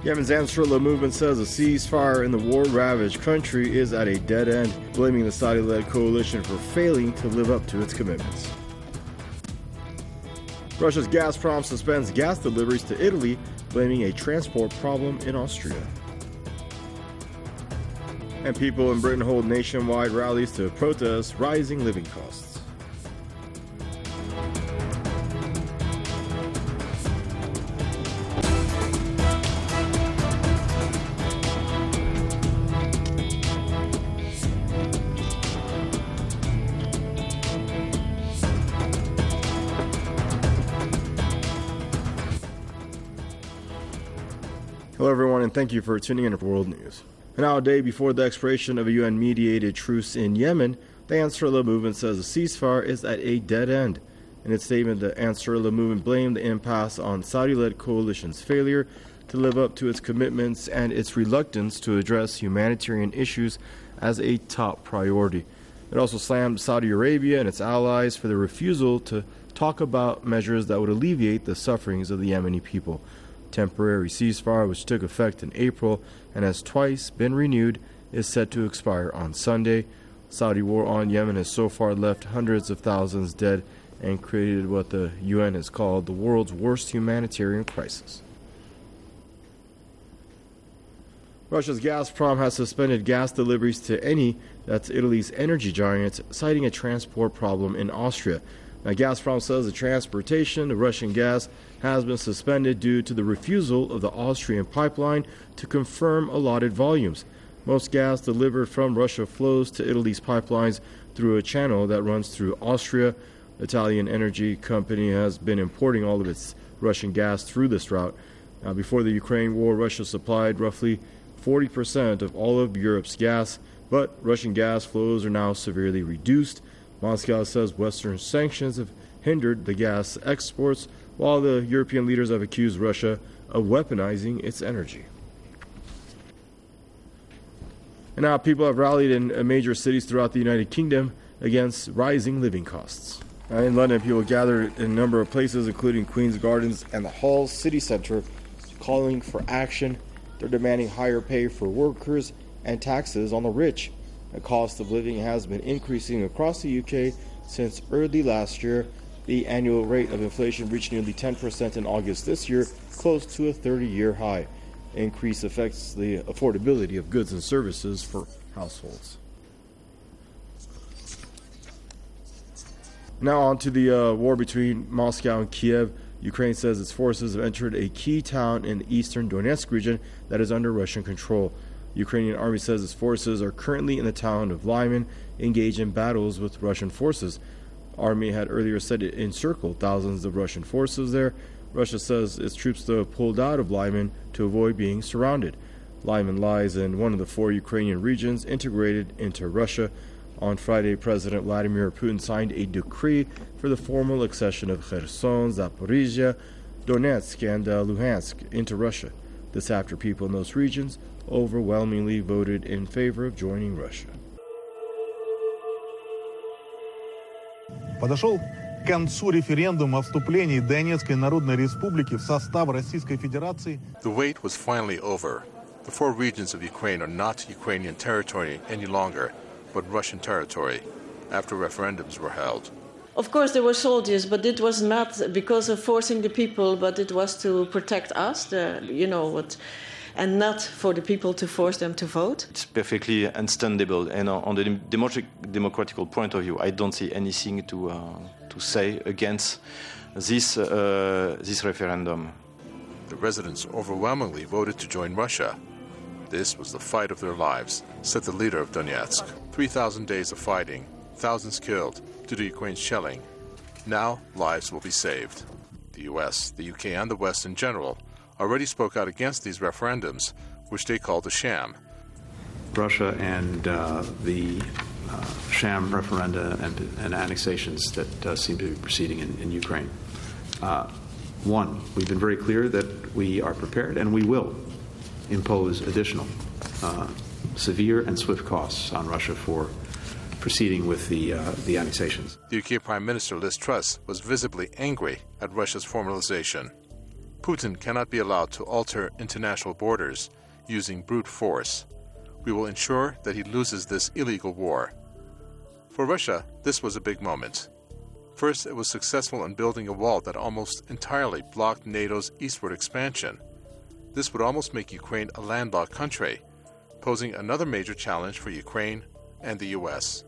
Yemen's Ansarullah movement says a ceasefire in the war-ravaged country is at a dead end, blaming the Saudi-led coalition for failing to live up to its commitments. Russia's Gazprom suspends gas deliveries to Italy, blaming a transport problem in Austria. And people in Britain hold nationwide rallies to protest rising living costs. Hello everyone, and thank you for tuning in to World News. Now, a day before the expiration of a UN-mediated truce in Yemen, the Ansarullah movement says a ceasefire is at a dead end. In its statement, the Ansarullah movement blamed the impasse on Saudi-led coalition's failure to live up to its commitments and its reluctance to address humanitarian issues as a top priority. It also slammed Saudi Arabia and its allies for their refusal to talk about measures that would alleviate the sufferings of the Yemeni people. Temporary ceasefire, which took effect in April and has twice been renewed, is set to expire on Sunday. Saudi war on Yemen has so far left hundreds of thousands dead and created what the UN has called the world's worst humanitarian crisis. Russia's Gazprom has suspended gas deliveries to Eni, that's Italy's energy giant, citing a transport problem in Austria. Now, Gazprom says the transportation of Russian gas has been suspended due to the refusal of the Austrian pipeline to confirm allotted volumes. Most gas delivered from Russia flows to Italy's pipelines through a channel that runs through Austria. The Italian energy company has been importing all of its Russian gas through this route. Now, before the Ukraine war, Russia supplied roughly 40% of all of Europe's gas, but Russian gas flows are now severely reduced. Moscow says Western sanctions have hindered the gas exports, while the European leaders have accused Russia of weaponizing its energy. And now people have rallied in major cities throughout the United Kingdom against rising living costs. In London, people gathered in a number of places, including Queen's Gardens and the Hall's city centre, calling for action. They're demanding higher pay for workers and taxes on the rich. The cost of living has been increasing across the UK since early last year. The annual rate of inflation reached nearly 10% in August this year, close to a 30-year high. The increase affects the affordability of goods and services for households. Now on to the war between Moscow and Kiev. Ukraine says its forces have entered a key town in the eastern Donetsk region that is under Russian control. The Ukrainian army says its forces are currently in the town of Lyman, engaged in battles with Russian forces. The army had earlier said it encircled thousands of Russian forces there. Russia says its troops though pulled out of Lyman to avoid being surrounded. Lyman lies in one of the 4 Ukrainian regions integrated into Russia. On Friday, President Vladimir Putin signed a decree for the formal accession of Kherson, Zaporizhia, Donetsk, and Luhansk into Russia. This after people in those regions overwhelmingly voted in favor of joining Russia. Подошел к концу референдум о вступлении Донецкой Народной Республики в состав Российской Федерации. The wait was finally over. The 4 regions of Ukraine are not Ukrainian territory any longer, but Russian territory, after referendums were held. Of course, there were soldiers, but it was not because of forcing the people, but it was to protect us, and not for the people to force them to vote. It's perfectly understandable, and on the democratic point of view, I don't see anything to say against this referendum. The residents overwhelmingly voted to join Russia. This was the fight of their lives, said the leader of Donetsk. 3,000 days of fighting, thousands killed due to Ukraine's shelling. Now, lives will be saved. The US, the UK, and the West in general already spoke out against these referendums, which they called a sham. Russia and the sham referenda and annexations that seem to be proceeding in Ukraine. One, we've been very clear that we are prepared and we will impose additional severe and swift costs on Russia for proceeding with the annexations. The UK Prime Minister Liz Truss was visibly angry at Russia's formalization. Putin cannot be allowed to alter international borders using brute force. We will ensure that he loses this illegal war. For Russia, this was a big moment. First, it was successful in building a wall that almost entirely blocked NATO's eastward expansion. This would almost make Ukraine a landlocked country, posing another major challenge for Ukraine and the U.S.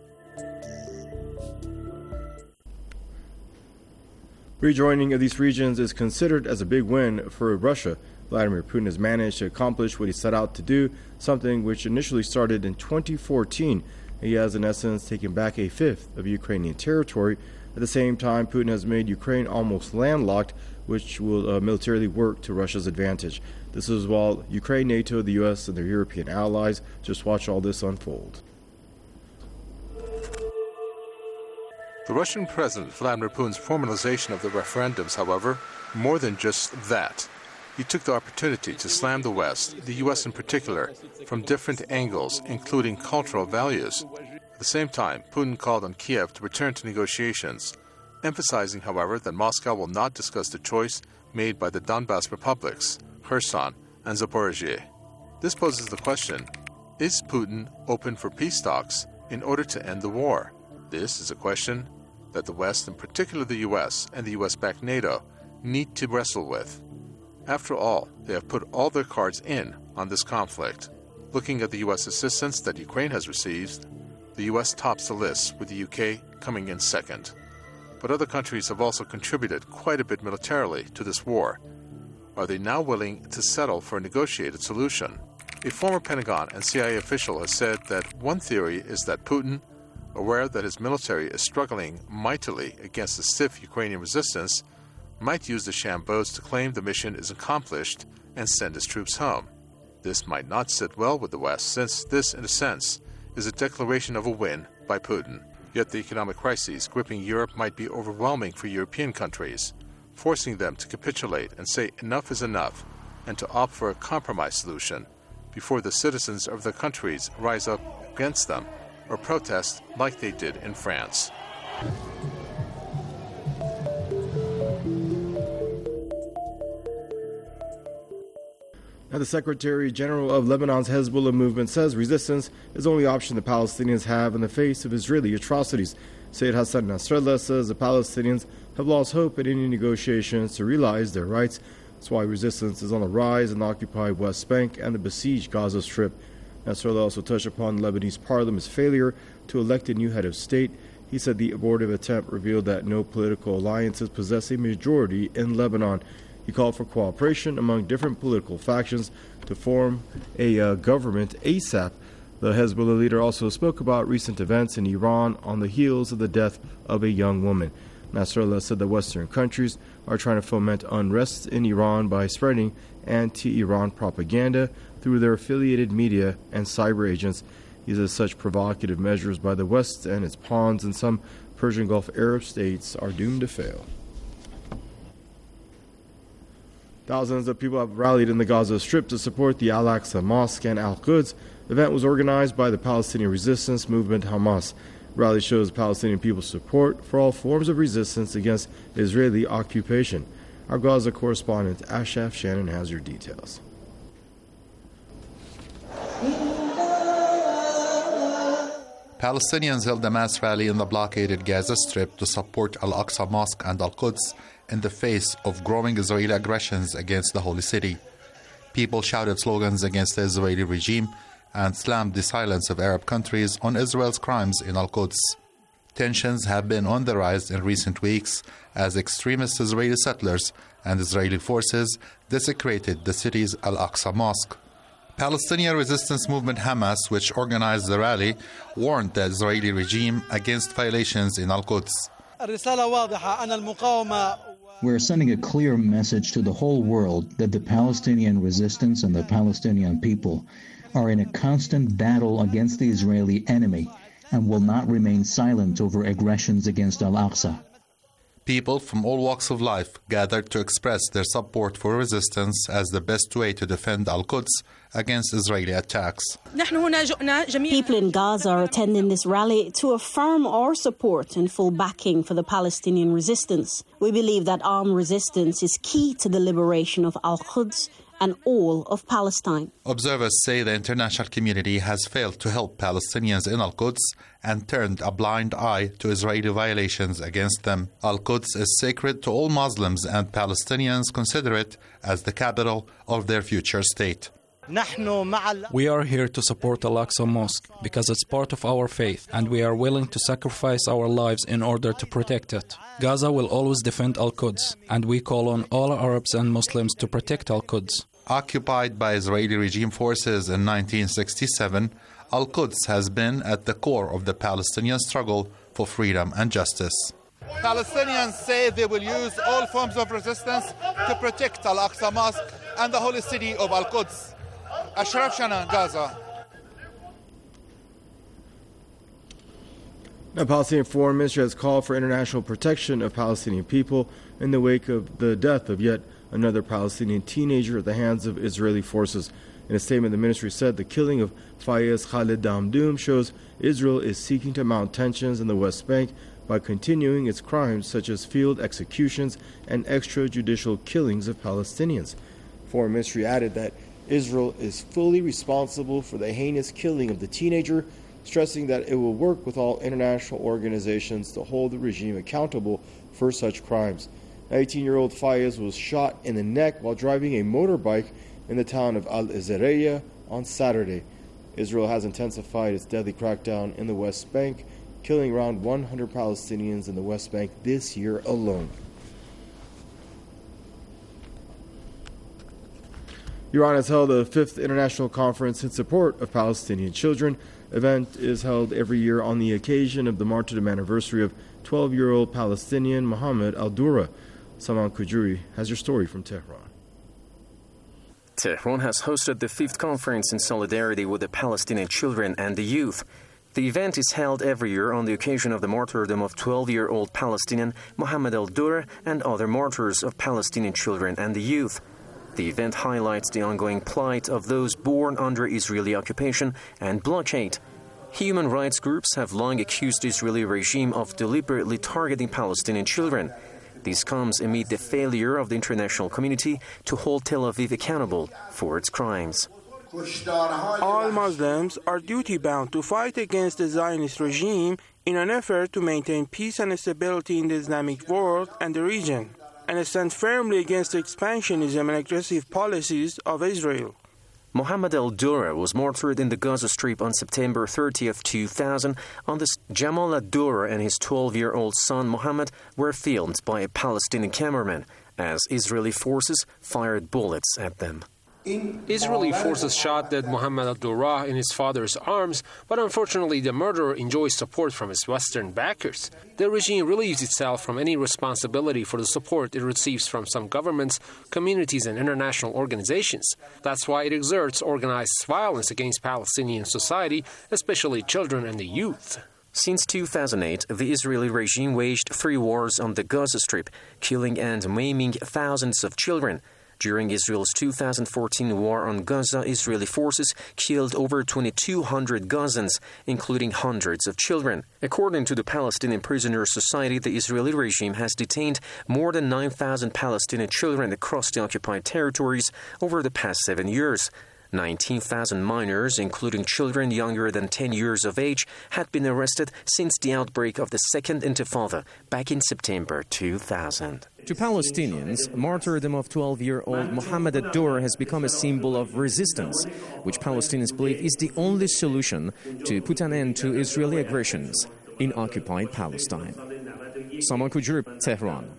Rejoining of these regions is considered as a big win for Russia. Vladimir Putin has managed to accomplish what he set out to do, something which initially started in 2014. He has, in essence, taken back a fifth of Ukrainian territory. At the same time, Putin has made Ukraine almost landlocked, which will militarily work to Russia's advantage. This is while Ukraine, NATO, the U.S., and their European allies just watch all this unfold. The Russian President Vladimir Putin's formalization of the referendums, however, more than just that. He took the opportunity to slam the West, the U.S. in particular, from different angles, including cultural values. At the same time, Putin called on Kiev to return to negotiations, emphasizing, however, that Moscow will not discuss the choice made by the Donbas republics, Kherson and Zaporizhzhia. This poses the question, is Putin open for peace talks in order to end the war? This is a question that the West, in particular the U.S. and the U.S.-backed NATO, need to wrestle with. After all, they have put all their cards in on this conflict. Looking at the U.S. assistance that Ukraine has received, the U.S. tops the list, with the U.K. coming in second. But other countries have also contributed quite a bit militarily to this war. Are they now willing to settle for a negotiated solution? A former Pentagon and CIA official has said that one theory is that Putin, aware that his military is struggling mightily against the stiff Ukrainian resistance, might use the sham votes to claim the mission is accomplished and send his troops home. This might not sit well with the West, since this, in a sense, is a declaration of a win by Putin. Yet the economic crises gripping Europe might be overwhelming for European countries, forcing them to capitulate and say enough is enough, and to opt for a compromise solution before the citizens of their countries rise up against them or protest like they did in France. Now, the Secretary General of Lebanon's Hezbollah movement says resistance is the only option the Palestinians have in the face of Israeli atrocities. Sayyid Hassan Nasrallah says the Palestinians have lost hope in any negotiations to realize their rights. That's why resistance is on the rise in the occupied West Bank and the besieged Gaza Strip. Nasrallah also touched upon Lebanese parliament's failure to elect a new head of state. He said the abortive attempt revealed that no political alliances possess a majority in Lebanon. He called for cooperation among different political factions to form a government ASAP. The Hezbollah leader also spoke about recent events in Iran on the heels of the death of a young woman. Nasrallah said that Western countries are trying to foment unrest in Iran by spreading anti-Iran propaganda through their affiliated media and cyber agents. He says such provocative measures by the West and its pawns in some Persian Gulf Arab states are doomed to fail. Thousands of people have rallied in the Gaza Strip to support the Al-Aqsa Mosque and Al-Quds. The event was organized by the Palestinian resistance movement Hamas. The rally shows Palestinian people's support for all forms of resistance against Israeli occupation. Our Gaza correspondent Ashraf Shannon has your details. Palestinians held a mass rally in the blockaded Gaza Strip to support Al-Aqsa Mosque and Al-Quds in the face of growing Israeli aggressions against the holy city. People shouted slogans against the Israeli regime and slammed the silence of Arab countries on Israel's crimes in Al-Quds. Tensions have been on the rise in recent weeks as extremist Israeli settlers and Israeli forces desecrated the city's Al-Aqsa Mosque. Palestinian resistance movement Hamas, which organized the rally, warned the Israeli regime against violations in Al-Quds. We're sending a clear message to the whole world that the Palestinian resistance and the Palestinian people are in a constant battle against the Israeli enemy and will not remain silent over aggressions against Al-Aqsa. People from all walks of life gathered to express their support for resistance as the best way to defend Al-Quds against Israeli attacks. People in Gaza are attending this rally to affirm our support and full backing for the Palestinian resistance. We believe that armed resistance is key to the liberation of Al-Quds and all of Palestine. Observers say the international community has failed to help Palestinians in Al-Quds and turned a blind eye to Israeli violations against them. Al-Quds is sacred to all Muslims, and Palestinians consider it as the capital of their future state. We are here to support Al-Aqsa Mosque because it's part of our faith, and we are willing to sacrifice our lives in order to protect it. Gaza will always defend Al-Quds, and we call on all Arabs and Muslims to protect Al-Quds. Occupied by Israeli regime forces in 1967, Al-Quds has been at the core of the Palestinian struggle for freedom and justice. Palestinians say they will use all forms of resistance to protect Al-Aqsa Mosque and the holy city of Al-Quds. Ashraf Shana, Gaza. The Palestinian Foreign Ministry has called for international protection of Palestinian people in the wake of the death of yet another Palestinian teenager at the hands of Israeli forces. In a statement, the ministry said the killing of Fayez Khalid Damdoum shows Israel is seeking to mount tensions in the West Bank by continuing its crimes such as field executions and extrajudicial killings of Palestinians. The Foreign Ministry added that Israel is fully responsible for the heinous killing of the teenager, stressing that it will work with all international organizations to hold the regime accountable for such crimes. 18-year-old Fayez was shot in the neck while driving a motorbike in the town of Al-Izariya on Saturday. Israel has intensified its deadly crackdown in the West Bank, killing around 100 Palestinians in the West Bank this year alone. Iran has held a 5th international conference in support of Palestinian children. The event is held every year on the occasion of the martyrdom anniversary of 12-year-old Palestinian Mohammed al-Dura. Saman Kujuri has your story from Tehran. Tehran has hosted the 5th conference in solidarity with the Palestinian children and the youth. The event is held every year on the occasion of the martyrdom of 12-year-old Palestinian Mohammed al-Dura and other martyrs of Palestinian children and the youth. The event highlights the ongoing plight of those born under Israeli occupation and blockade. Human rights groups have long accused the Israeli regime of deliberately targeting Palestinian children. This comes amid the failure of the international community to hold Tel Aviv accountable for its crimes. All Muslims are duty-bound to fight against the Zionist regime in an effort to maintain peace and stability in the Islamic world and the region, and stand firmly against the expansionism and aggressive policies of Israel. Mohammed al-Dura was martyred in the Gaza Strip on September 30th, 2000. On this, Jamal al-Dura and his 12-year-old son Mohammed were filmed by a Palestinian cameraman as Israeli forces fired bullets at them. Israeli forces shot dead Mohammed al-Dura in his father's arms, but unfortunately the murderer enjoys support from his Western backers. The regime relieves itself from any responsibility for the support it receives from some governments, communities, and international organizations. That's why it exerts organized violence against Palestinian society, especially children and the youth. Since 2008, the Israeli regime waged 3 wars on the Gaza Strip, killing and maiming thousands of children. During Israel's 2014 war on Gaza, Israeli forces killed over 2,200 Gazans, including hundreds of children. According to the Palestinian Prisoners Society, the Israeli regime has detained more than 9,000 Palestinian children across the occupied territories over the past 7 years. 19,000 minors, including children younger than 10 years of age, had been arrested since the outbreak of the Second Intifada back in September 2000. To Palestinians, martyrdom of 12-year-old Mohammed al-Dura has become a symbol of resistance, which Palestinians believe is the only solution to put an end to Israeli aggressions in occupied Palestine. Saman Kujur, Tehran.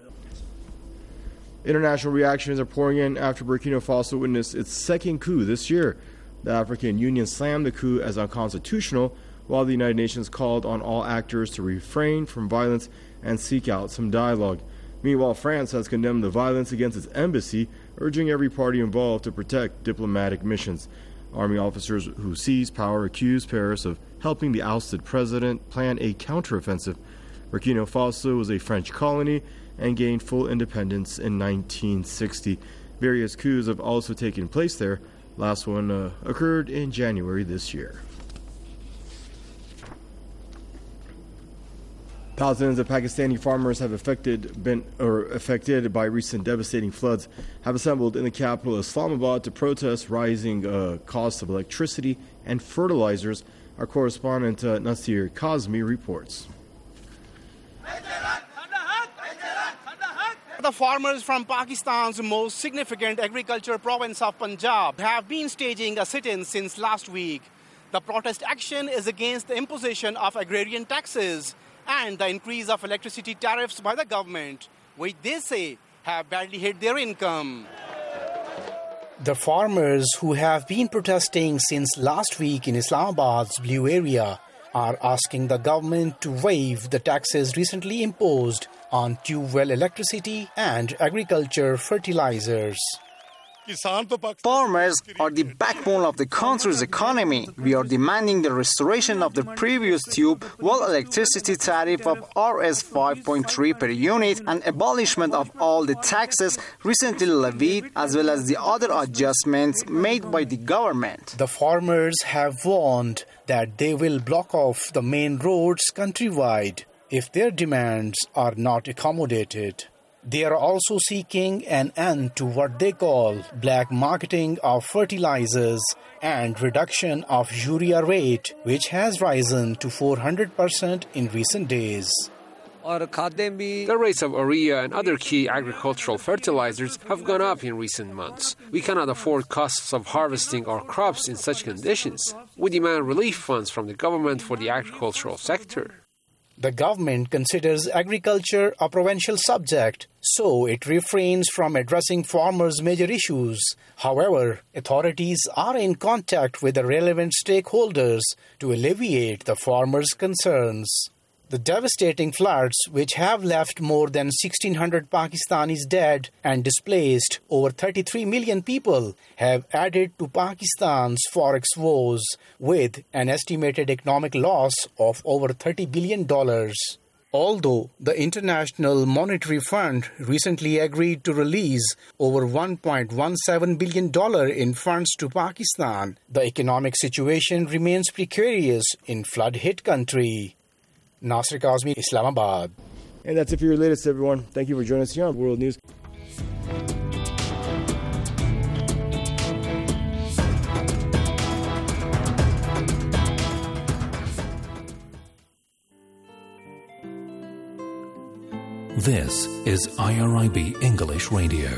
International reactions are pouring in after Burkina Faso witnessed its second coup this year. The African Union slammed the coup as unconstitutional, while the United Nations called on all actors to refrain from violence and seek out some dialogue. Meanwhile, France has condemned the violence against its embassy, urging every party involved to protect diplomatic missions. Army officers who seized power accused Paris of helping the ousted president plan a counteroffensive. Burkina Faso was a French colony and gained full independence in 1960. Various coups have also taken place there. Last one occurred in January this year. Thousands of Pakistani farmers have affected by recent devastating floods have assembled in the capital Islamabad to protest rising costs of electricity and fertilizers. Our correspondent Nasir Kazmi reports. The farmers from Pakistan's most significant agriculture province of Punjab have been staging a sit-in since last week. The protest action is against the imposition of agrarian taxes and the increase of electricity tariffs by the government, which they say have badly hit their income. The farmers who have been protesting since last week in Islamabad's Blue area are asking the government to waive the taxes recently imposed on tube-well electricity and agriculture fertilizers. Farmers are the backbone of the country's economy. We are demanding the restoration of the previous tube-well electricity tariff of Rs 5.3 per unit and abolishment of all the taxes recently levied, as well as the other adjustments made by the government. The farmers have warned that they will block off the main roads countrywide if their demands are not accommodated. They are also seeking an end to what they call black marketing of fertilizers and reduction of urea rate, which has risen to 400% in recent days. The rates of urea and other key agricultural fertilizers have gone up in recent months. We cannot afford costs of harvesting our crops in such conditions. We demand relief funds from the government for the agricultural sector. The government considers agriculture a provincial subject, so it refrains from addressing farmers' major issues. However, authorities are in contact with the relevant stakeholders to alleviate the farmers' concerns. The devastating floods, which have left more than 1,600 Pakistanis dead and displaced over 33 million people, have added to Pakistan's forex woes, with an estimated economic loss of over $30 billion. Although the International Monetary Fund recently agreed to release over $1.17 billion in funds to Pakistan, the economic situation remains precarious in flood-hit country. Nasir Kazmi, Islamabad. And that's it for your latest, everyone. Thank you for joining us here on World News. This is IRIB English Radio.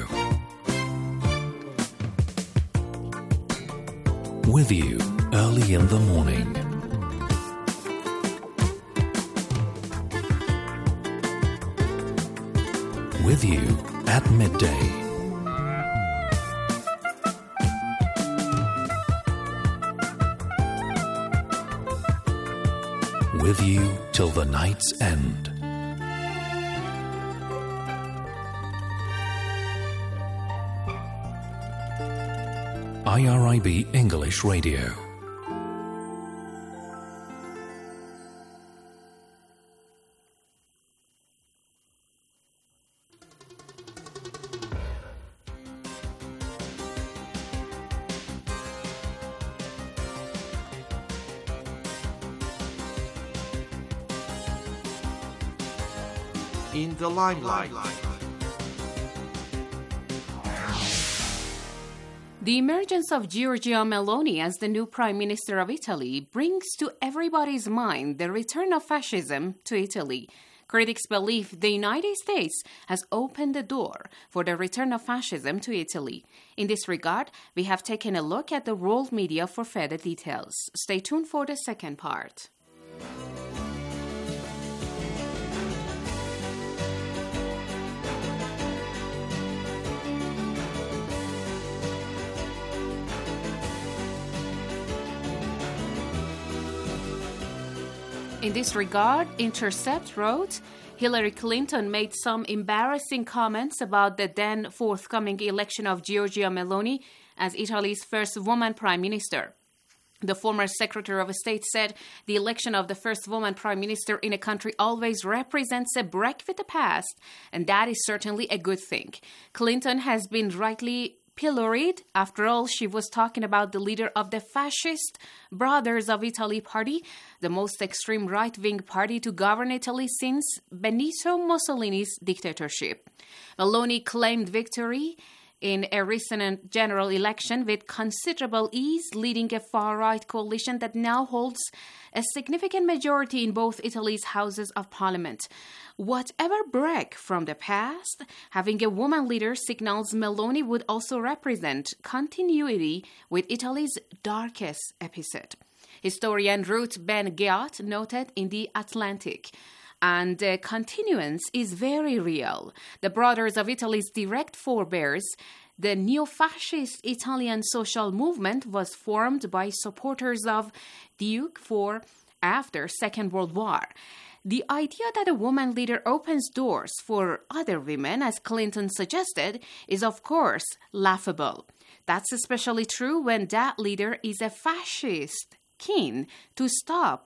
With you early in the morning. With you at midday. With you till the night's end. IRIB English Radio. In the limelight. The emergence of Giorgia Meloni as the new Prime Minister of Italy brings to everybody's mind the return of fascism to Italy. Critics believe the United States has opened the door for the return of fascism to Italy. In this regard, we have taken a look at the world media for further details. Stay tuned for the second part. In this regard, Intercept wrote, Hillary Clinton made some embarrassing comments about the then forthcoming election of Giorgia Meloni as Italy's first woman prime minister. The former Secretary of State said the election of the first woman prime minister in a country always represents a break with the past, and that is certainly a good thing. Clinton has been rightly pilloried. After all, she was talking about the leader of the fascist Brothers of Italy party, the most extreme right-wing party to govern Italy since Benito Mussolini's dictatorship. Meloni claimed victory in a recent general election with considerable ease, leading a far-right coalition that now holds a significant majority in both Italy's houses of parliament. Whatever break from the past, having a woman leader signals Meloni would also represent continuity with Italy's darkest episode. Historian Ruth Ben-Ghiat noted in The Atlantic. And the continuance is very real. The Brothers of Italy's direct forebears, the neo-fascist Italian social movement, was formed by supporters of Duke for after Second World War. The idea that a woman leader opens doors for other women, as Clinton suggested, is of course laughable. That's especially true when that leader is a fascist, keen to stop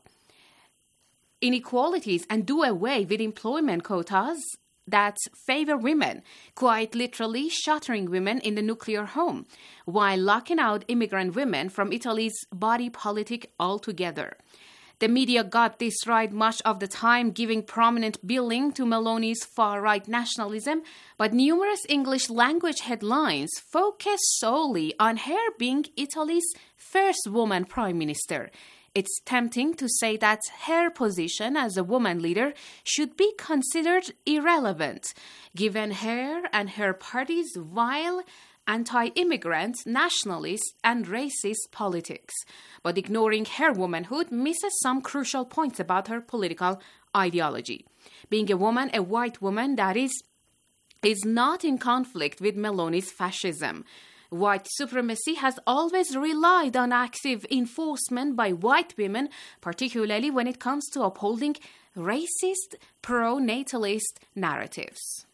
inequalities and do away with employment quotas that favor women, quite literally shuttering women in the nuclear home, while locking out immigrant women from Italy's body politic altogether. The media got this right much of the time, giving prominent billing to Meloni's far-right nationalism, but numerous English-language headlines focus solely on her being Italy's first woman prime minister. It's tempting to say that her position as a woman leader should be considered irrelevant, given her and her party's vile anti-immigrant, nationalist, and racist politics. But ignoring her womanhood misses some crucial points about her political ideology. Being a woman, a white woman, that is not in conflict with Meloni's fascism. White supremacy has always relied on active enforcement by white women, particularly when it comes to upholding racist, pro-natalist narratives.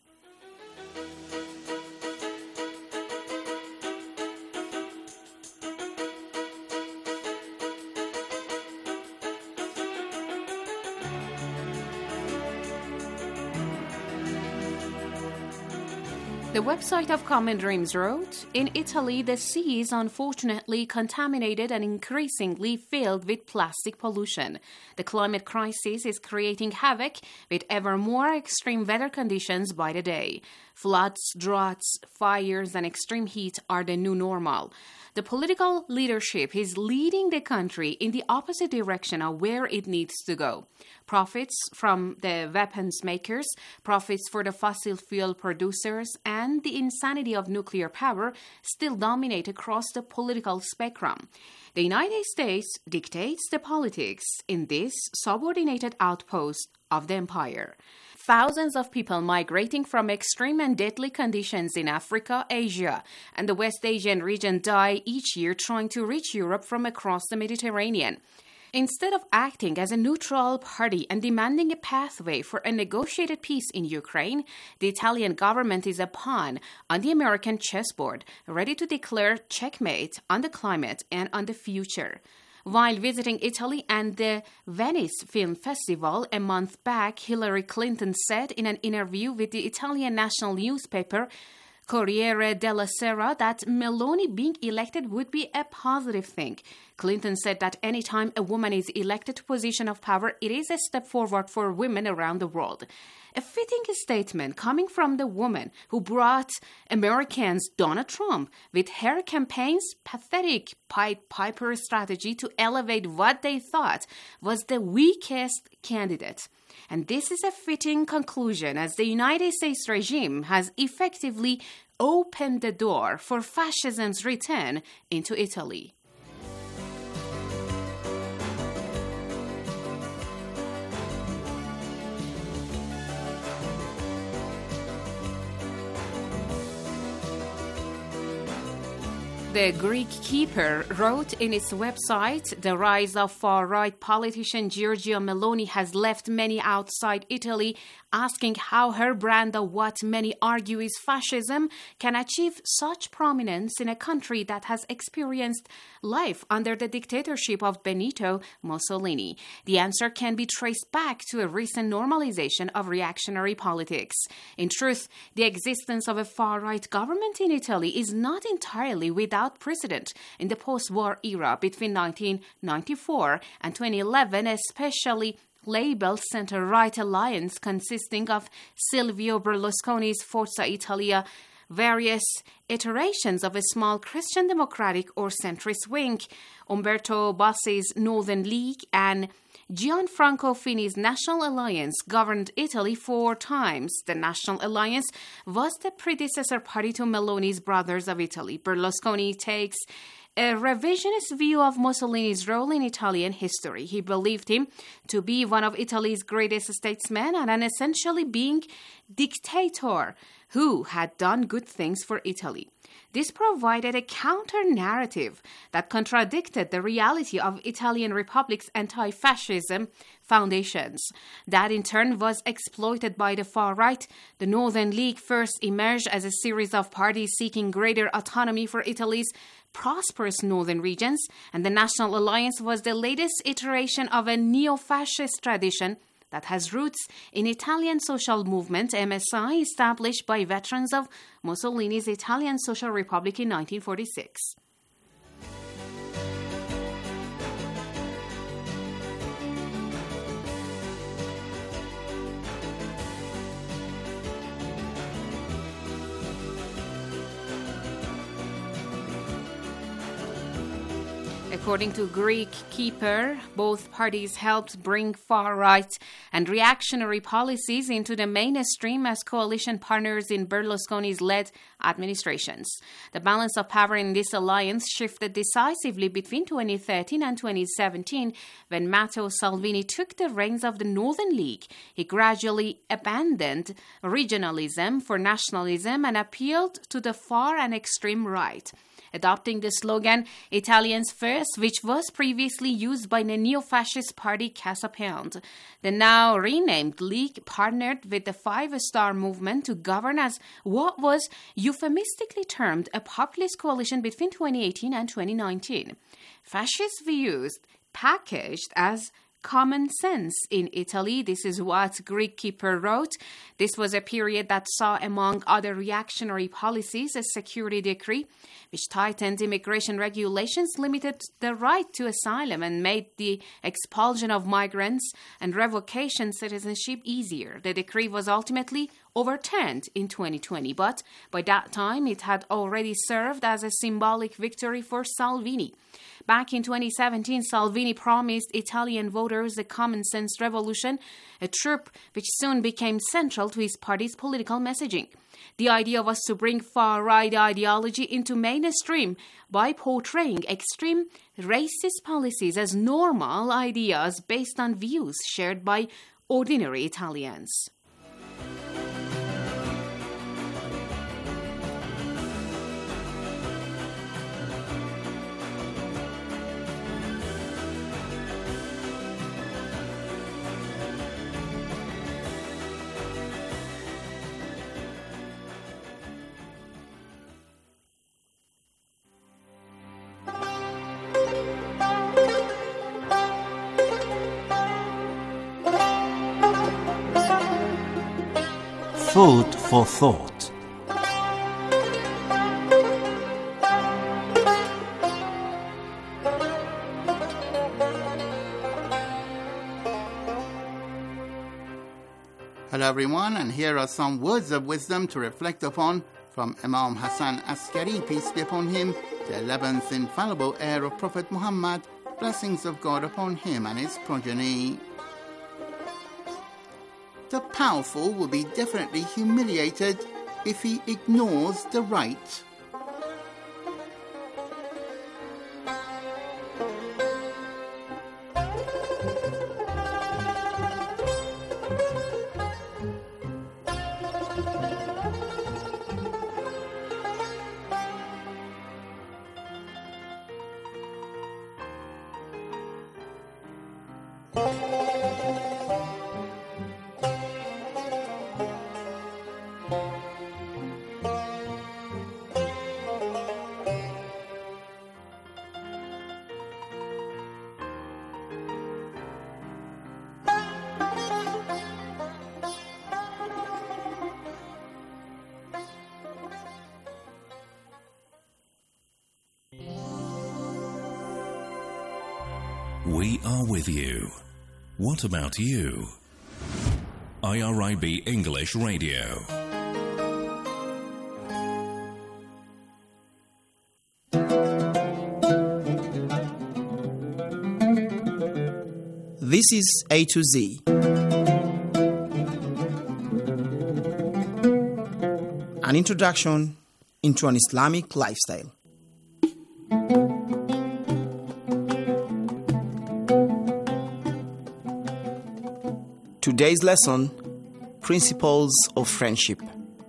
The website of Common Dreams wrote, in Italy, the sea is unfortunately contaminated and increasingly filled with plastic pollution. The climate crisis is creating havoc with ever more extreme weather conditions by the day. Floods, droughts, fires, and extreme heat are the new normal. The political leadership is leading the country in the opposite direction of where it needs to go. Profits from the weapons makers, profits for the fossil fuel producers, and the insanity of nuclear power still dominate across the political spectrum. The United States dictates the politics in this subordinated outpost of the empire. Thousands of people migrating from extreme and deadly conditions in Africa, Asia, and the West Asian region die each year trying to reach Europe from across the Mediterranean. Instead of acting as a neutral party and demanding a pathway for a negotiated peace in Ukraine, the Italian government is a pawn on the American chessboard, ready to declare checkmate on the climate and on the future. While visiting Italy and the Venice Film Festival a month back, Hillary Clinton said in an interview with the Italian national newspaper Corriere della Sera that Meloni being elected would be a positive thing. Clinton said that anytime a woman is elected to a position of power, it is a step forward for women around the world. A fitting statement coming from the woman who brought Americans Donald Trump with her campaign's pathetic Pied Piper strategy to elevate what they thought was the weakest candidate. And this is a fitting conclusion as the United States regime has effectively opened the door for fascism's return into Italy. The Greek Keeper wrote in its website, the rise of far-right politician Giorgia Meloni has left many outside Italy asking how her brand of what many argue is fascism can achieve such prominence in a country that has experienced life under the dictatorship of Benito Mussolini. The answer can be traced back to a recent normalization of reactionary politics. In truth, the existence of a far-right government in Italy is not entirely without precedent in the post-war era between 1994 and 2011, especially labeled center-right alliance consisting of Silvio Berlusconi's Forza Italia, various iterations of a small Christian democratic or centrist wing, Umberto Bosse's Northern League, and Gianfranco Fini's National Alliance governed Italy 4 times. The National Alliance was the predecessor party to Meloni's Brothers of Italy. Berlusconi takes a revisionist view of Mussolini's role in Italian history. He believed him to be one of Italy's greatest statesmen and an essentially being dictator who had done good things for Italy. This provided a counter-narrative that contradicted the reality of Italian Republic's anti-fascism foundations. That in turn was exploited by the far right. The Northern League first emerged as a series of parties seeking greater autonomy for Italy's prosperous northern regions, and the National Alliance was the latest iteration of a neo-fascist tradition that has roots in Italian social movement, MSI, established by veterans of Mussolini's Italian Social Republic in 1946. According to Greek Keeper, both parties helped bring far-right and reactionary policies into the mainstream as coalition partners in Berlusconi's led administrations. The balance of power in this alliance shifted decisively between 2013 and 2017 when Matteo Salvini took the reins of the Northern League. He gradually abandoned regionalism for nationalism and appealed to the far and extreme right, adopting the slogan Italians First, which was previously used by the neo-fascist party Casa Pound. The now renamed League partnered with the Five Star Movement to govern as what was euphemistically termed a populist coalition between 2018 and 2019. Fascist views packaged as common sense in Italy. This is what Greek Keeper wrote. This was a period that saw, among other reactionary policies, a security decree which tightened immigration regulations, limited the right to asylum, and made the expulsion of migrants and revocation citizenship easier. The decree was ultimately overturned in 2020, but by that time it had already served as a symbolic victory for Salvini. Back in 2017, Salvini promised Italian voters a common sense revolution, a trope which soon became central to his party's political messaging. The idea was to bring far-right ideology into mainstream by portraying extreme racist policies as normal ideas based on views shared by ordinary Italians. Food for thought. Hello everyone, and here are some words of wisdom to reflect upon from Imam Hassan Askari, peace be upon him, the 11th infallible heir of Prophet Muhammad, blessings of God upon him and his progeny. The powerful will be definitely humiliated if he ignores the right. We are with you. What about you? IRIB English Radio. This is A to Z. An introduction into an Islamic lifestyle. Today's lesson, Principles of Friendship.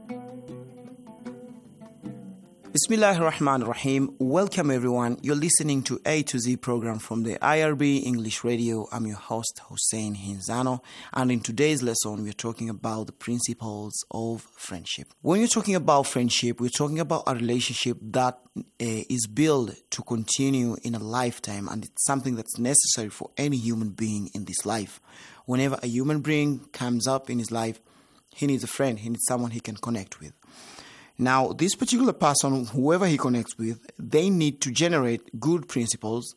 Bismillahirrahmanirrahim. Welcome everyone. You're listening to A to Z program from the IRB English Radio. I'm your host, Hussein Hinzano. And in today's lesson, we're talking about the principles of friendship. When you're talking about friendship, we're talking about a relationship that is built to continue in a lifetime. And it's something that's necessary for any human being in this life. Whenever a human being comes up in his life, he needs a friend. He needs someone he can connect with. Now, this particular person, whoever he connects with, they need to generate good principles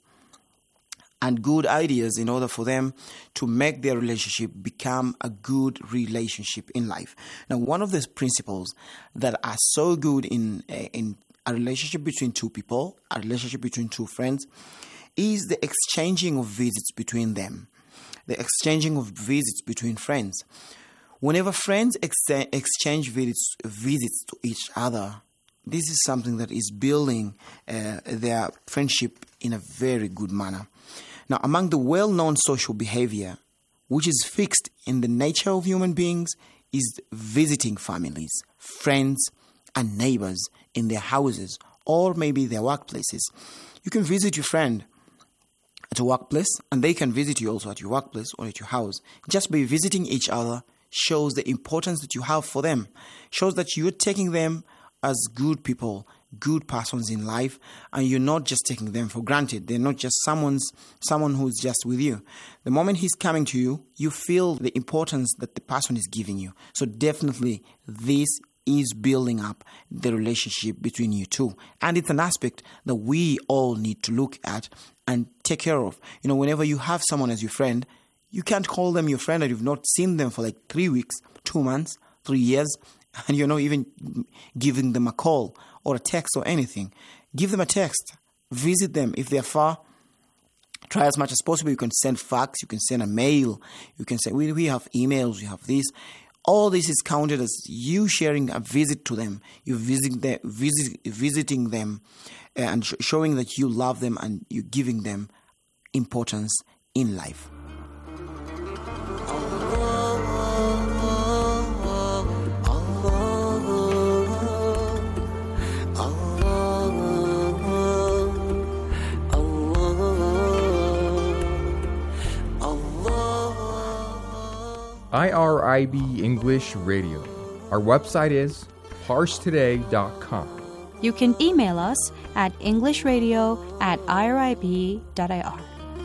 and good ideas in order for them to make their relationship become a good relationship in life. Now, one of the principles that are so good in a relationship between two people, a relationship between two friends, is the exchanging of visits between them. The exchanging of visits between friends. Whenever friends exchange visits to each other, this is something that is building their friendship in a very good manner. Now, among the well-known social behavior, which is fixed in the nature of human beings, is visiting families, friends, and neighbors in their houses or maybe their workplaces. You can visit your friend at a workplace, and they can visit you also at your workplace or at your house. Just by visiting each other shows the importance that you have for them, shows that you're taking them as good people, good persons in life, and you're not just taking them for granted. They're not just someone who's just with you. The moment he's coming to you, you feel the importance that the person is giving you. So definitely this is building up the relationship between you two. And it's an aspect that we all need to look at and take care of. You know, whenever you have someone as your friend, you can't call them your friend and you've not seen them for like 3 weeks, 2 months, 3 years, and you're not even giving them a call or a text or anything. Give them a text. Visit them. If they're far, try as much as possible. You can send fax. You can send a mail. You can say, we have emails. We have this. All this is counted as you sharing a visit to them. You visiting them and showing that you love them and you're giving them importance in life. IRIB English Radio. Our website is parstoday.com. You can email us at englishradio@irib.ir.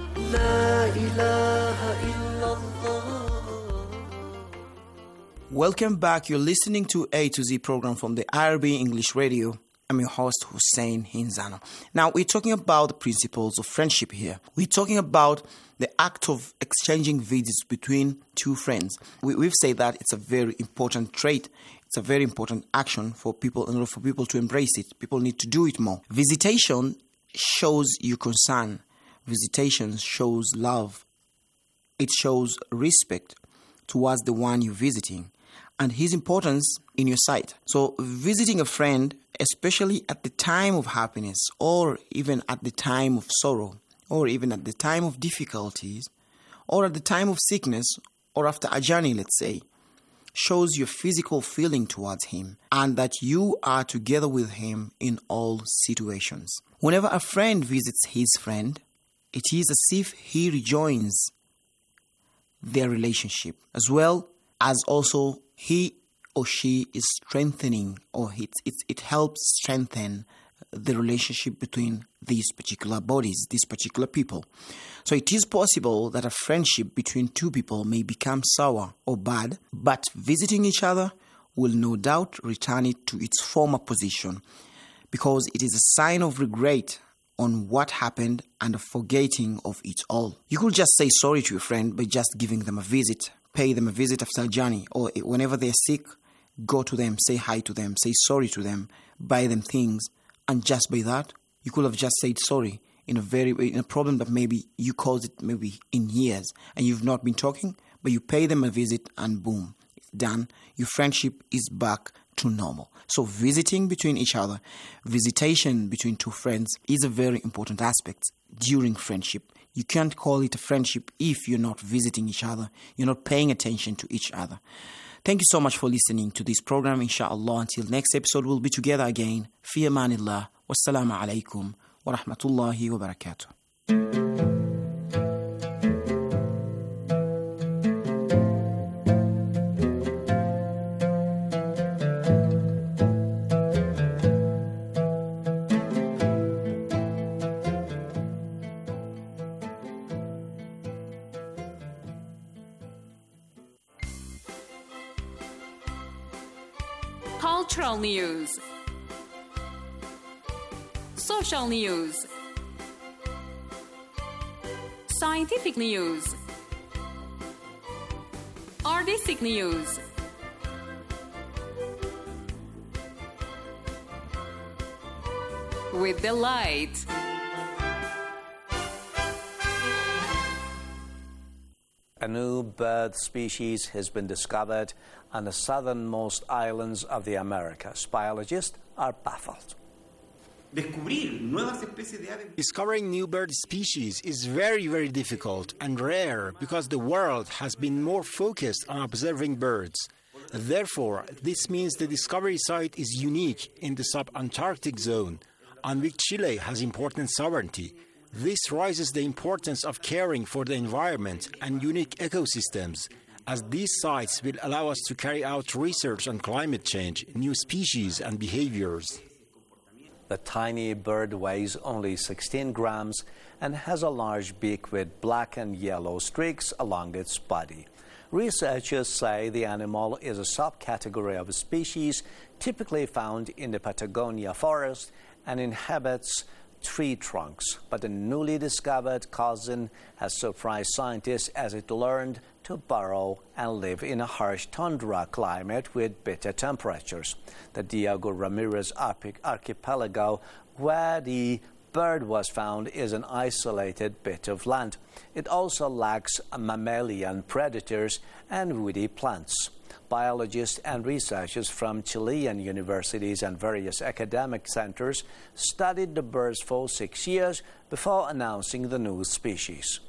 Welcome back. You're listening to A to Z program from the IRB English Radio. I'm your host, Hussein Hinzano. Now, we're talking about the principles of friendship here. We're talking about the act of exchanging visits between two friends. We've said that it's a very important trait. It's a very important action for people, in order for people to embrace it. People need to do it more. Visitation shows your concern. Visitation shows love. It shows respect towards the one you're visiting and his importance in your sight. So visiting a friend, especially at the time of happiness or even at the time of sorrow or even at the time of difficulties or at the time of sickness or after a journey, let's say, shows your physical feeling towards him and that you are together with him in all situations. Whenever a friend visits his friend, it is as if he rejoins their relationship as well as also he or she is strengthening, or it helps strengthen the relationship between these particular bodies, these particular people. So it is possible that a friendship between two people may become sour or bad, but visiting each other will no doubt return it to its former position, because it is a sign of regret on what happened and a forgetting of it all. You could just say sorry to your friend by just giving them a visit, pay them a visit after a journey, or whenever they're sick, go to them, say hi to them, say sorry to them, buy them things, and just by that, you could have just said sorry in a problem that maybe you caused it maybe in years, and you've not been talking, but you pay them a visit and boom, it's done. Your friendship is back to normal. So visiting between each other, visitation between two friends is a very important aspect during friendship. You can't call it a friendship if you're not visiting each other, you're not paying attention to each other. Thank you so much for listening to this program. Inshallah, until next episode, we'll be together again. Fi amanillah. Wassalamu alaikum wa rahmatullahi wa barakatuh. Cultural news, social news, scientific news, artistic news, with delight. A new bird species has been discovered on the southernmost islands of the Americas. Biologists are baffled. Discovering new bird species is very, very difficult and rare because the world has been more focused on observing birds. Therefore, this means the discovery site is unique in the subantarctic zone, on which Chile has important sovereignty. This raises the importance of caring for the environment and unique ecosystems, as these sites will allow us to carry out research on climate change, new species, and behaviors. The tiny bird weighs only 16 grams and has a large beak with black and yellow streaks along its body. Researchers say the animal is a subcategory of a species typically found in the Patagonia forest and inhabits tree trunks, but the newly discovered cousin has surprised scientists as it learned to burrow and live in a harsh tundra climate with bitter temperatures. The Diego Ramirez archipelago, where the bird was found, is an isolated bit of land. It also lacks mammalian predators and woody plants. Biologists and researchers from Chilean universities and various academic centers studied the birds for 6 years before announcing the new species.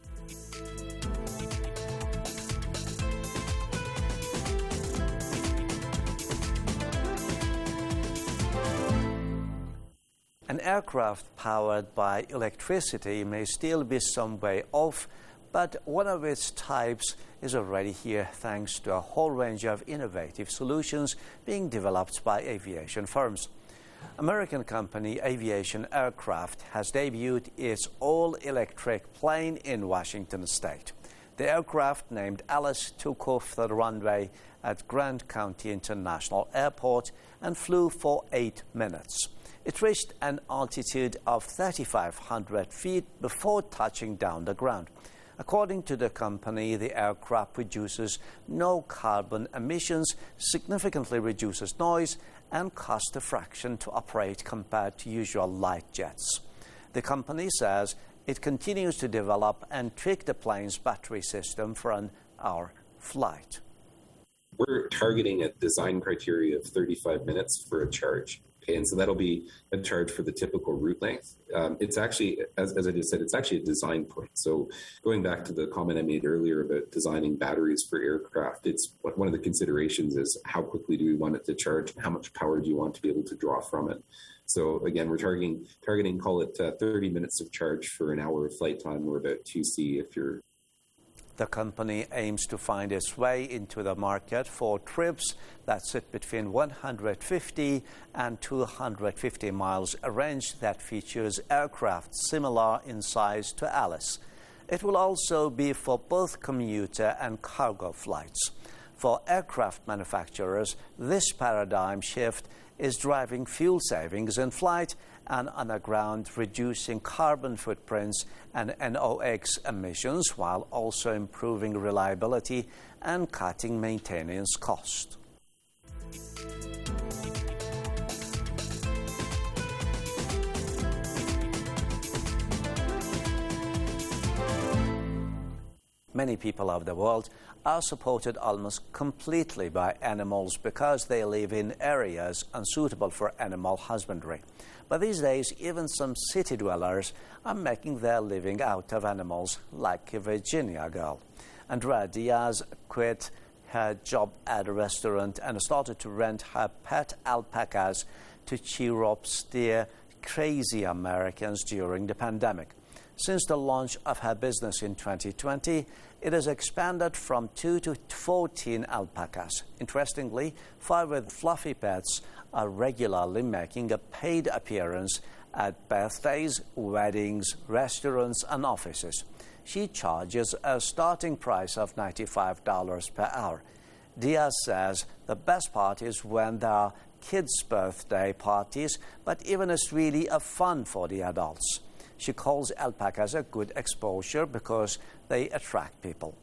An aircraft powered by electricity may still be some way off, but one of its types is already here thanks to a whole range of innovative solutions being developed by aviation firms. American company Aviation Aircraft has debuted its all-electric plane in Washington state. The aircraft, named Alice, took off the runway at Grant County International Airport and flew for 8 minutes. It reached an altitude of 3,500 feet before touching down the ground. According to the company, the aircraft produces no carbon emissions, significantly reduces noise, and costs a fraction to operate compared to usual light jets. The company says it continues to develop and tweak the plane's battery system for an hour flight. We're targeting a design criteria of 35 minutes for a charge. Okay, and so that'll be a charge for the typical route length. It's actually, as I just said, it's actually a design point. So going back to the comment I made earlier about designing batteries for aircraft, it's one of the considerations is how quickly do we want it to charge and how much power do you want to be able to draw from it. So again, we're targeting call it 30 minutes of charge for an hour of flight time, or about 2C if you're... The company aims to find its way into the market for trips that sit between 150 and 250 miles, a range that features aircraft similar in size to Alice. It will also be for both commuter and cargo flights. For aircraft manufacturers, this paradigm shift is driving fuel savings in flight and underground, reducing carbon footprints and NOx emissions, while also improving reliability and cutting maintenance costs. Many people of the world are supported almost completely by animals because they live in areas unsuitable for animal husbandry. But these days, even some city dwellers are making their living out of animals, like a Virginia girl. Andrea Diaz quit her job at a restaurant and started to rent her pet alpacas to cheer up the crazy Americans during the pandemic. Since the launch of her business in 2020, it has expanded from 2 to 14 alpacas. Interestingly, 5 with fluffy pets are regularly making a paid appearance at birthdays, weddings, restaurants, and offices. She charges a starting price of $95 per hour. Diaz says the best part is when there are kids' birthday parties, but even it's really a fun for the adults. She calls alpacas a good exposure because they attract people.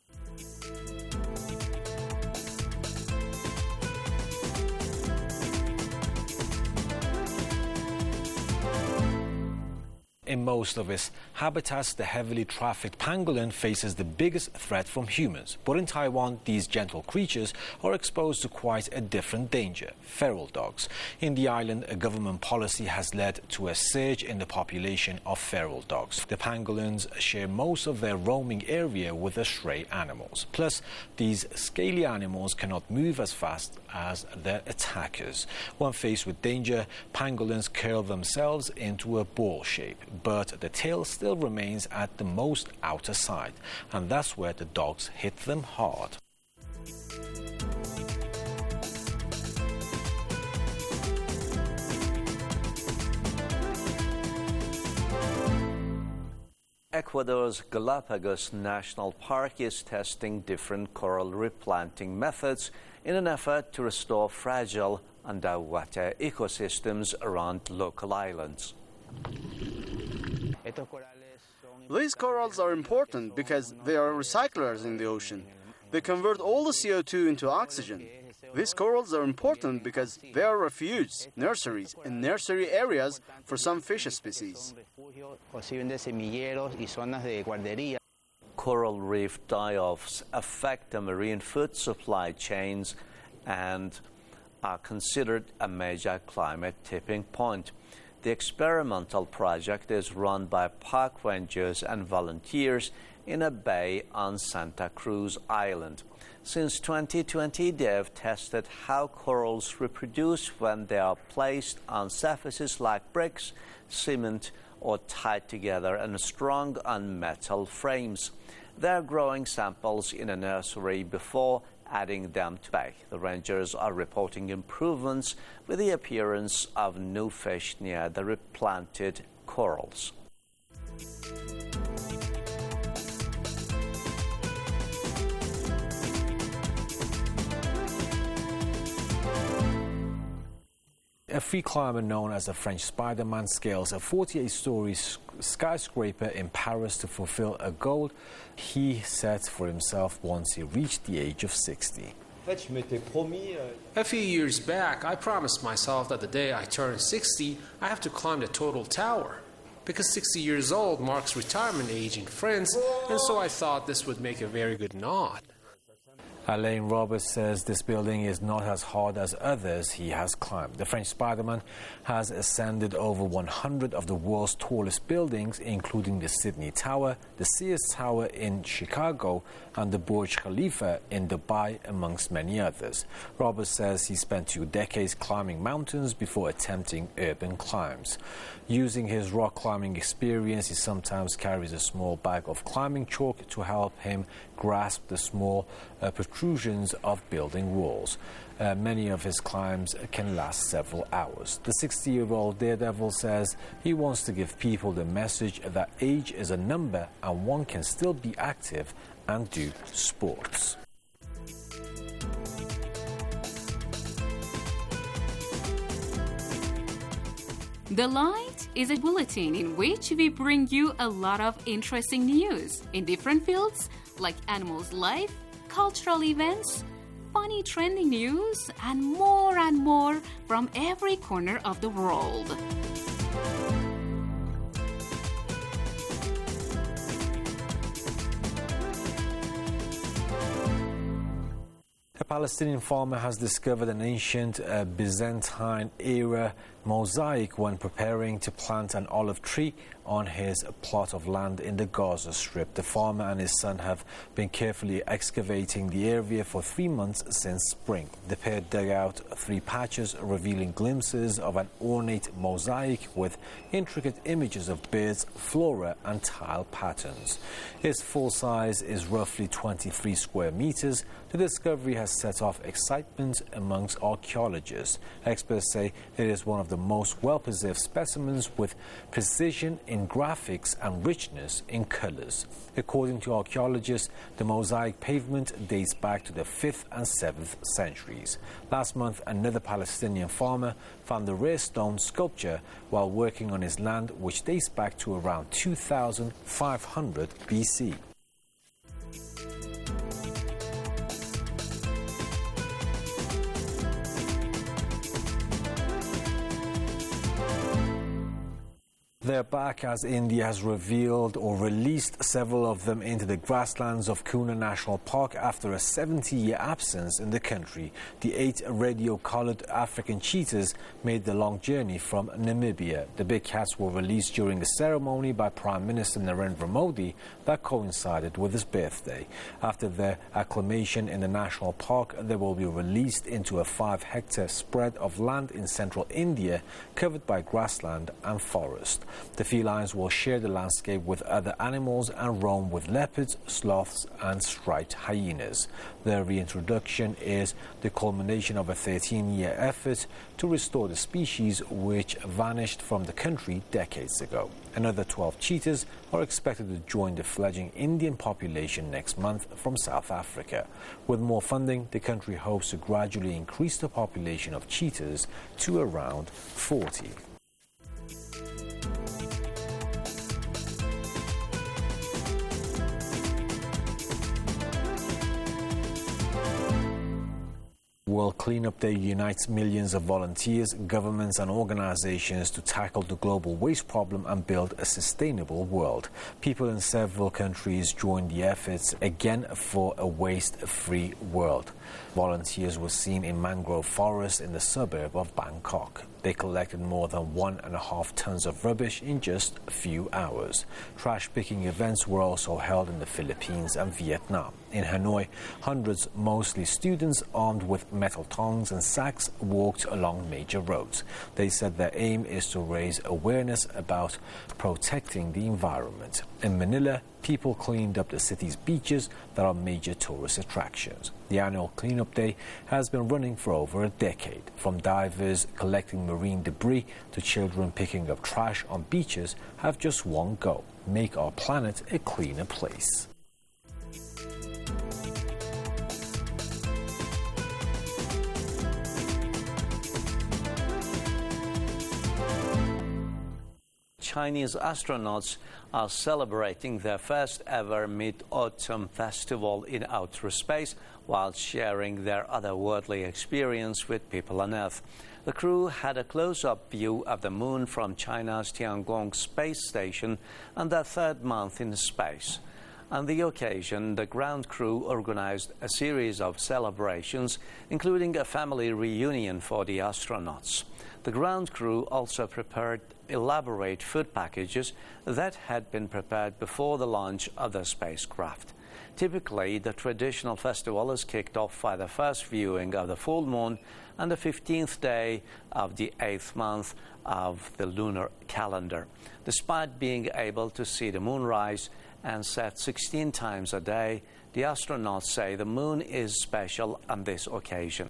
In most of its habitats, the heavily trafficked pangolin faces the biggest threat from humans. But in Taiwan, these gentle creatures are exposed to quite a different danger: feral dogs. In the island, a government policy has led to a surge in the population of feral dogs. The pangolins share most of their roaming area with the stray animals. Plus, these scaly animals cannot move as fast as their attackers. When faced with danger, pangolins curl themselves into a ball shape, but the tail still remains at the most outer side, and that's where the dogs hit them hard. Ecuador's Galapagos National Park is testing different coral replanting methods in an effort to restore fragile underwater ecosystems around local islands. These corals are important because they are recyclers in the ocean. They convert all the CO2 into oxygen. These corals are important because they are refuge, nurseries, and nursery areas for some fish species. Coral reef die-offs affect the marine food supply chains and are considered a major climate tipping point. The experimental project is run by park rangers and volunteers in a bay on Santa Cruz Island. Since 2020, they have tested how corals reproduce when they are placed on surfaces like bricks, cement, or tied together in strong on metal frames. They are growing samples in a nursery before adding them to bay. The rangers are reporting improvements with the appearance of new fish near the replanted corals. A free climber known as the French Spider-Man scales a 48-story skyscraper in Paris to fulfill a goal he set for himself once he reached the age of 60. A few years back, I promised myself that the day I turn 60, I have to climb the total tower. Because 60 years old marks retirement age in France, and so I thought this would make a very good nod. Alain Robert says this building is not as hard as others he has climbed. The French Spider-Man has ascended over 100 of the world's tallest buildings, including the Sydney Tower, the Sears Tower in Chicago, and the Burj Khalifa in Dubai, amongst many others. Robert says he spent 2 decades climbing mountains before attempting urban climbs. Using his rock climbing experience, he sometimes carries a small bag of climbing chalk to help him grasp the small protrusions of building walls. Many of his climbs can last several hours. The 60-year-old daredevil says he wants to give people the message that age is a number and one can still be active and do sports. The Light is a bulletin in which we bring you a lot of interesting news in different fields like animals' life, cultural events, funny trending news, and more from every corner of the world. A Palestinian farmer has discovered an ancient Byzantine-era mosaic when preparing to plant an olive tree on his plot of land in the Gaza Strip. The farmer and his son have been carefully excavating the area for 3 months since spring. The pair dug out 3 patches, revealing glimpses of an ornate mosaic with intricate images of birds, flora, and tile patterns. Its full size is roughly 23 square meters. The discovery has set off excitement amongst archaeologists. Experts say it is one of the most well-preserved specimens with precision in graphics and richness in colors. According to archaeologists, the mosaic pavement dates back to the 5th and 7th centuries. Last month, another Palestinian farmer found the rare stone sculpture while working on his land, which dates back to around 2500 BC. They're back as India has revealed or released several of them into the grasslands of Kuna National Park after a 70-year absence in the country. The 8 radio-collared African cheetahs made the long journey from Namibia. The big cats were released during a ceremony by Prime Minister Narendra Modi that coincided with his birthday. After their acclimation in the national park, they will be released into a 5-hectare spread of land in central India covered by grassland and forest. The felines will share the landscape with other animals and roam with leopards, sloths, and striped hyenas. Their reintroduction is the culmination of a 13-year effort to restore the species which vanished from the country decades ago. Another 12 cheetahs are expected to join the fledgling Indian population next month from South Africa. With more funding, the country hopes to gradually increase the population of cheetahs to around 40. World Cleanup Day unites millions of volunteers, governments and organizations to tackle the global waste problem and build a sustainable world. People in several countries joined the efforts again for a waste-free world. Volunteers were seen in mangrove forests in the suburb of Bangkok. They collected more than 1.5 tons of rubbish in just a few hours. Trash picking events were also held in the Philippines and Vietnam. In Hanoi, hundreds, mostly students armed with metal tongs and sacks, walked along major roads. They said their aim is to raise awareness about protecting the environment. In Manila, people cleaned up the city's beaches that are major tourist attractions. The annual Cleanup Day has been running for over a decade. From divers collecting marine debris to children picking up trash on beaches have just one goal: make our planet a cleaner place. Chinese astronauts are celebrating their first ever Mid-Autumn Festival in outer space while sharing their otherworldly experience with people on Earth. The crew had a close-up view of the moon from China's Tiangong space station and their third month in space. On the occasion, the ground crew organized a series of celebrations, including a family reunion for the astronauts. The ground crew also prepared elaborate food packages that had been prepared before the launch of the spacecraft. Typically, the traditional festival is kicked off by the first viewing of the full moon on the 15th day of the 8th month of the lunar calendar. Despite being able to see the moon rise and set 16 times a day, the astronauts say the moon is special on this occasion.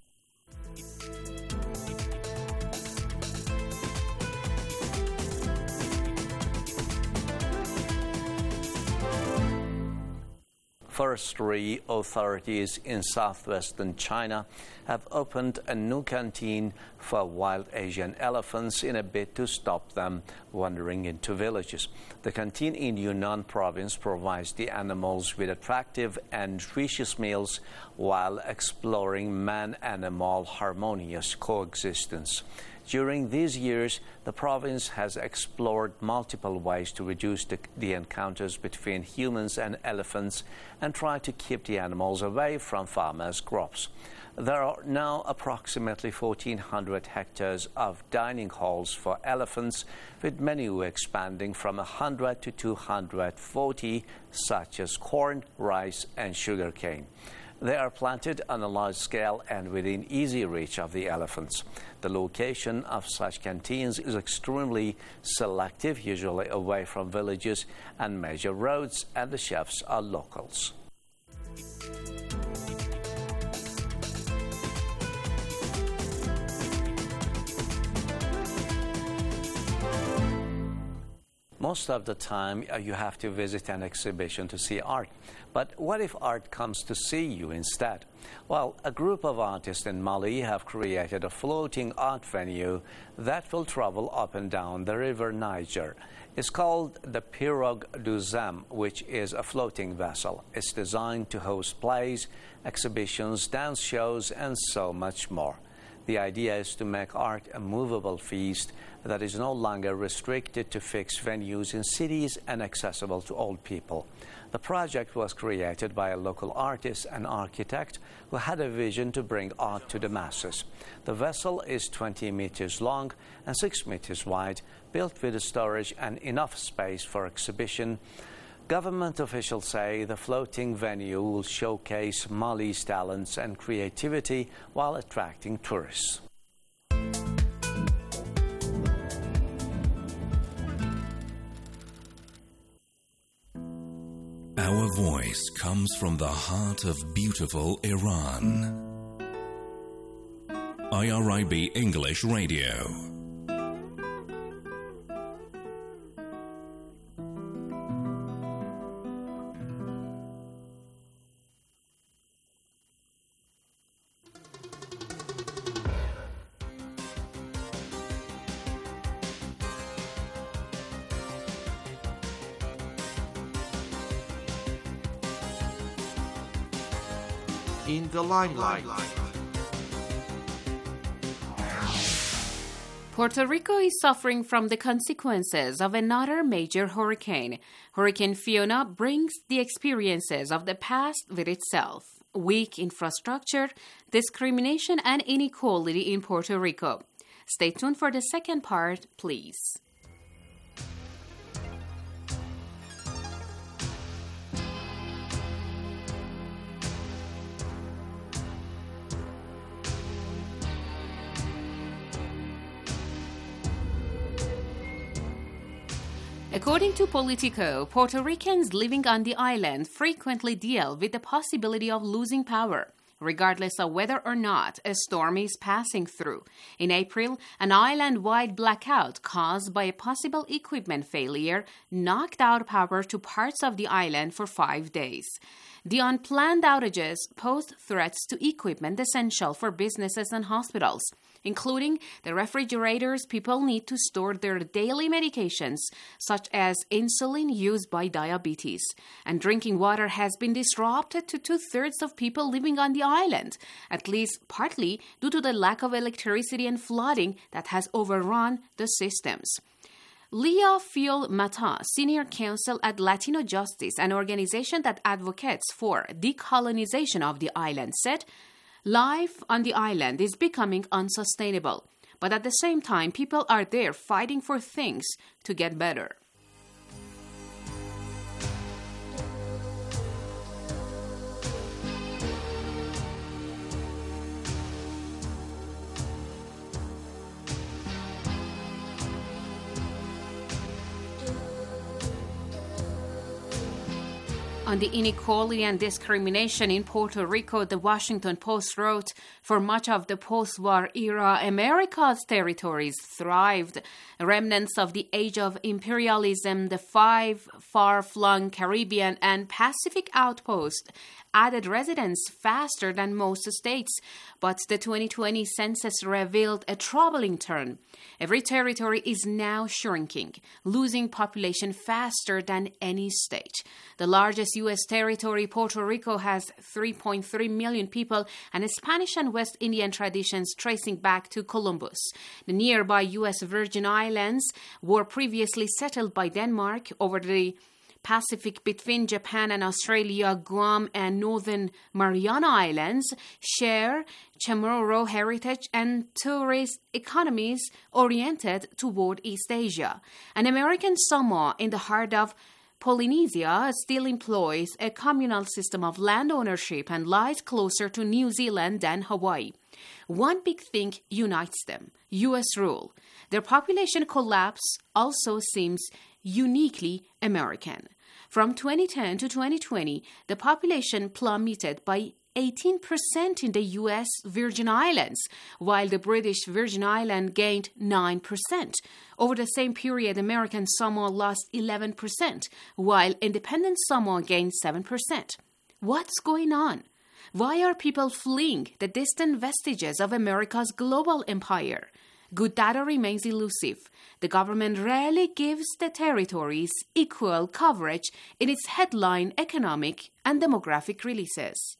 Forestry authorities in southwestern China have opened a new canteen for wild Asian elephants in a bid to stop them wandering into villages. The canteen in Yunnan province provides the animals with attractive and nutritious meals while exploring man-animal harmonious coexistence. During these years, the province has explored multiple ways to reduce the encounters between humans and elephants and try to keep the animals away from farmers' crops. There are now approximately 1,400 hectares of dining halls for elephants, with menu expanding from 100 to 240, such as corn, rice, and sugarcane. They are planted on a large scale and within easy reach of the elephants. The location of such canteens is extremely selective, usually away from villages and major roads, and the chefs are locals. Most of the time, you have to visit an exhibition to see art. But what if art comes to see you instead? Well, a group of artists in Mali have created a floating art venue that will travel up and down the river Niger. It's called the Pirogue du Zam, which is a floating vessel. It's designed to host plays, exhibitions, dance shows, and so much more. The idea is to make art a movable feast that is no longer restricted to fixed venues in cities and accessible to all people. The project was created by a local artist and architect who had a vision to bring art to the masses. The vessel is 20 meters long and 6 meters wide, built with storage and enough space for exhibition. Government officials say the floating venue will showcase Mali's talents and creativity while attracting tourists. Our voice comes from the heart of beautiful Iran. IRIB English Radio. In the limelight. Puerto Rico is suffering from the consequences of another major hurricane. Hurricane Fiona brings the experiences of the past with itself: weak infrastructure, discrimination, and inequality in Puerto Rico. Stay tuned for the second part, please. According to Politico, Puerto Ricans living on the island frequently deal with the possibility of losing power, regardless of whether or not a storm is passing through. In April, an island-wide blackout caused by a possible equipment failure knocked out power to parts of the island for 5 days. The unplanned outages posed threats to equipment essential for businesses and hospitals, including the refrigerators people need to store their daily medications, such as insulin used by diabetes. And drinking water has been disrupted to 2/3 of people living on the island, at least partly due to the lack of electricity and flooding that has overrun the systems. Leah Fiel Mata, senior counsel at Latino Justice, an organization that advocates for decolonization of the island, said, "Life on the island is becoming unsustainable, but at the same time, people are there fighting for things to get better." On the inequality and discrimination in Puerto Rico, the Washington Post wrote, "For much of the post-war era, America's territories thrived. Remnants of the age of imperialism, the 5 far-flung Caribbean and Pacific outposts added residents faster than most states, but the 2020 census revealed a troubling turn. Every territory is now shrinking, losing population faster than any state. The largest U.S. territory, Puerto Rico, has 3.3 million people and Spanish and West Indian traditions tracing back to Columbus. The nearby U.S. Virgin Islands were previously settled by Denmark. Over the Pacific between Japan and Australia, Guam and Northern Mariana Islands share Chamorro heritage and tourist economies oriented toward East Asia. An American Samoa in the heart of Polynesia still employs a communal system of land ownership and lies closer to New Zealand than Hawaii. One big thing unites them: U.S. rule. Their population collapse also seems uniquely American. From 2010 to 2020, the population plummeted by 18% in the U.S. Virgin Islands, while the British Virgin Islands gained 9%. Over the same period, American Samoa lost 11%, while independent Samoa gained 7%. What's going on? Why are people fleeing the distant vestiges of America's global empire? Good data remains elusive. The government rarely gives the territories equal coverage in its headline economic and demographic releases.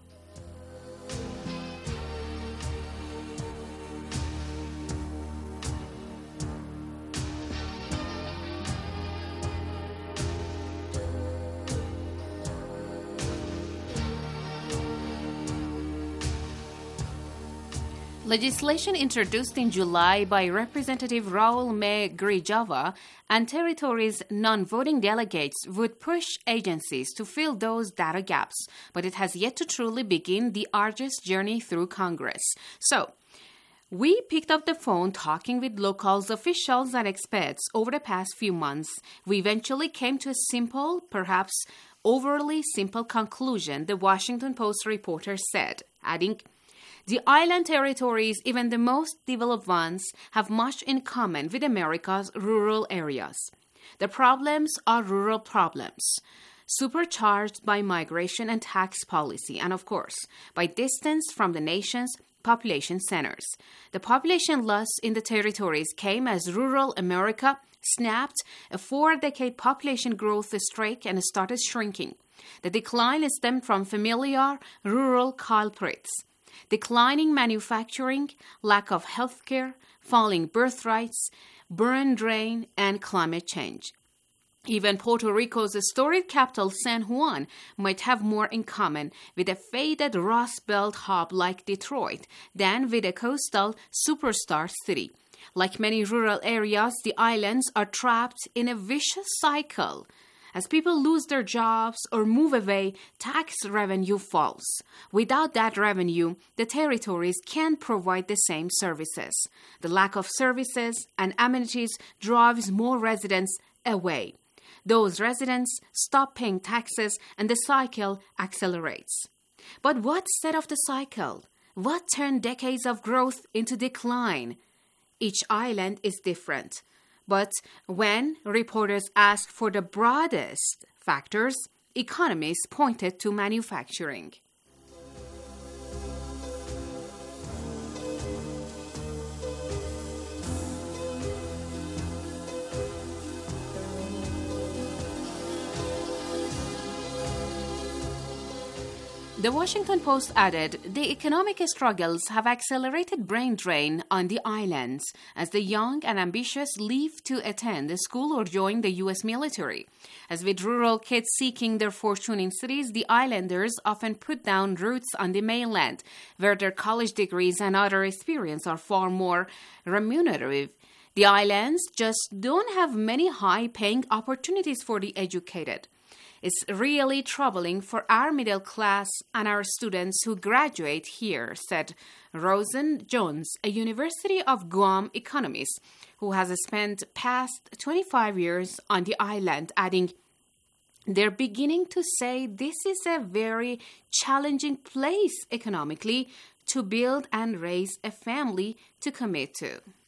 Legislation introduced in July by Representative Raul Me Grijalva and territories' non-voting delegates would push agencies to fill those data gaps, but it has yet to truly begin the arduous journey through Congress. So, we picked up the phone talking with locals, officials, and experts over the past few months. We eventually came to a simple, perhaps overly simple conclusion, the Washington Post reporter said, adding, "The island territories, even the most developed ones, have much in common with America's rural areas. The problems are rural problems, supercharged by migration and tax policy, and of course, by distance from the nation's population centers. The population loss in the territories came as rural America snapped a 4-decade population growth streak and started shrinking. The decline stemmed from familiar rural culprits: declining manufacturing, lack of health care, falling birth rates, burn drain, and climate change. Even Puerto Rico's storied capital, San Juan, might have more in common with a faded Rust Belt hub like Detroit than with a coastal superstar city. Like many rural areas, the islands are trapped in a vicious cycle. As people lose their jobs or move away, tax revenue falls. Without that revenue, the territories can't provide the same services. The lack of services and amenities drives more residents away. Those residents stop paying taxes and the cycle accelerates. But what set off the cycle? What turned decades of growth into decline? Each island is different. But when reporters asked for the broadest factors, economists pointed to manufacturing. The Washington Post added, the economic struggles have accelerated brain drain on the islands as the young and ambitious leave to attend school or join the U.S. military. As with rural kids seeking their fortune in cities, the islanders often put down roots on the mainland, where their college degrees and other experience are far more remunerative. The islands just don't have many high-paying opportunities for the educated. It's really troubling for our middle class and our students who graduate here, said Rosen Jones, a University of Guam economist who has spent past 25 years on the island, adding, they're beginning to say this is a very challenging place economically to build and raise a family to commit to.